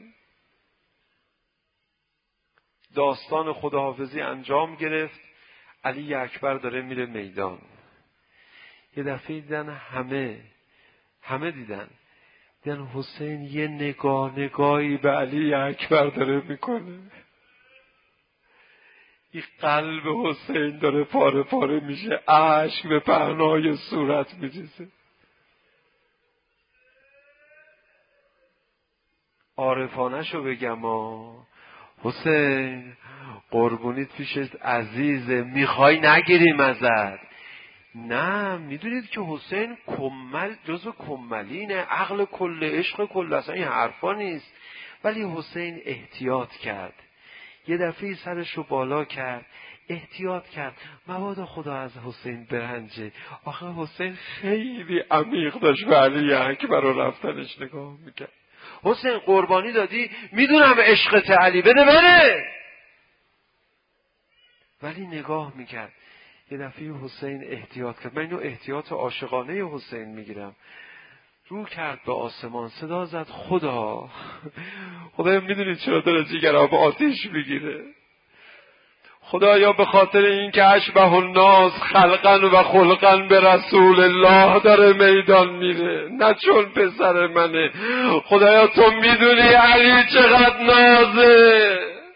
داستان خداحافظی انجام گرفت. علی اکبر داره میره میدان. یه دفعه دیدن همه دیدن حسین یه نگاهی به علی اکبر داره میکنه. این قلب حسین داره پاره پاره میشه، اشک به پهنای صورت میریزه. عارفانه‌شو بگم حسین قربونیت پیشت عزیزه، میخوای نگیریم ازت؟ نه، میدونید که حسین جزو کملینه، عقل کل، عشق کل، اصلا این حرفا نیست. ولی حسین احتیاط کرد. یه دفعه سرشو بالا کرد، احتیاط کرد مبادا خدا از حسین برنجه. آخه حسین خیلی عمیق داشت به علی اکبر رو رفتنش نگاه میکرد. حسین قربانی دادی، میدونم عشقت علی، بده. ولی نگاه میکرد. یه دفعه حسین احتیاط کرد. من اینو احتیاط عاشقانه حسین میگیرم. رو کرد به آسمان، صدا زد خدا میدونید چرا داره جیگرم آتیش میگیره؟ خدایا به خاطر این که اشبه الناس خلقن و خلقن به رسول الله داره میدان میره، نه چون پسر منه. خدایا تو میدونی علی چقدر نازه،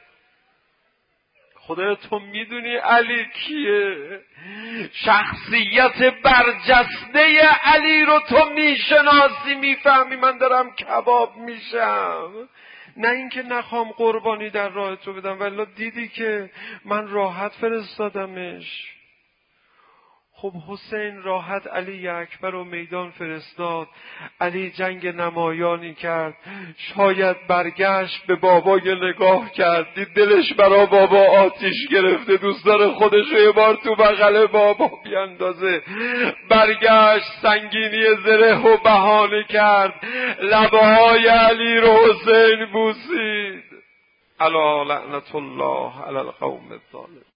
خدایا تو میدونی علی کیه، شخصیت برجسته علی رو تو میشناسی، میفهمی من دارم کباب میشم. نه اینکه نخوام قربانی در راه تو بدم، ولی دیدی که من راحت فرستادمش. خب حسین راحت علی اکبر رو میدان فرستاد. علی جنگ نمایانی کرد. شاید برگشت به بابا نگاه کرد، دید دلش برا بابا آتیش گرفته، دوست داره خودش رو یه بار تو بغل بابا بیندازه. برگشت سنگینی زره و بهانه کرد، لبهای علی رو حسین بوسید. الا لعنت الله علی القوم الظالمین.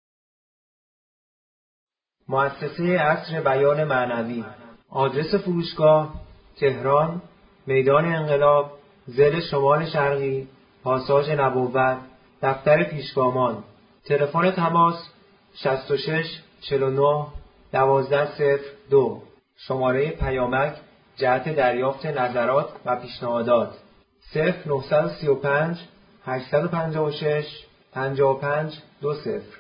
مؤسسه عصر بیان معنوی. آدرس فروشگاه: تهران، میدان انقلاب، ضلع شمال شرقی، پاساژ نبوت، دفتر پیشگامان. تلفن تماس 66 49 1202. شماره پیامک جهت دریافت نظرات و پیشنهادات 0935 856 5520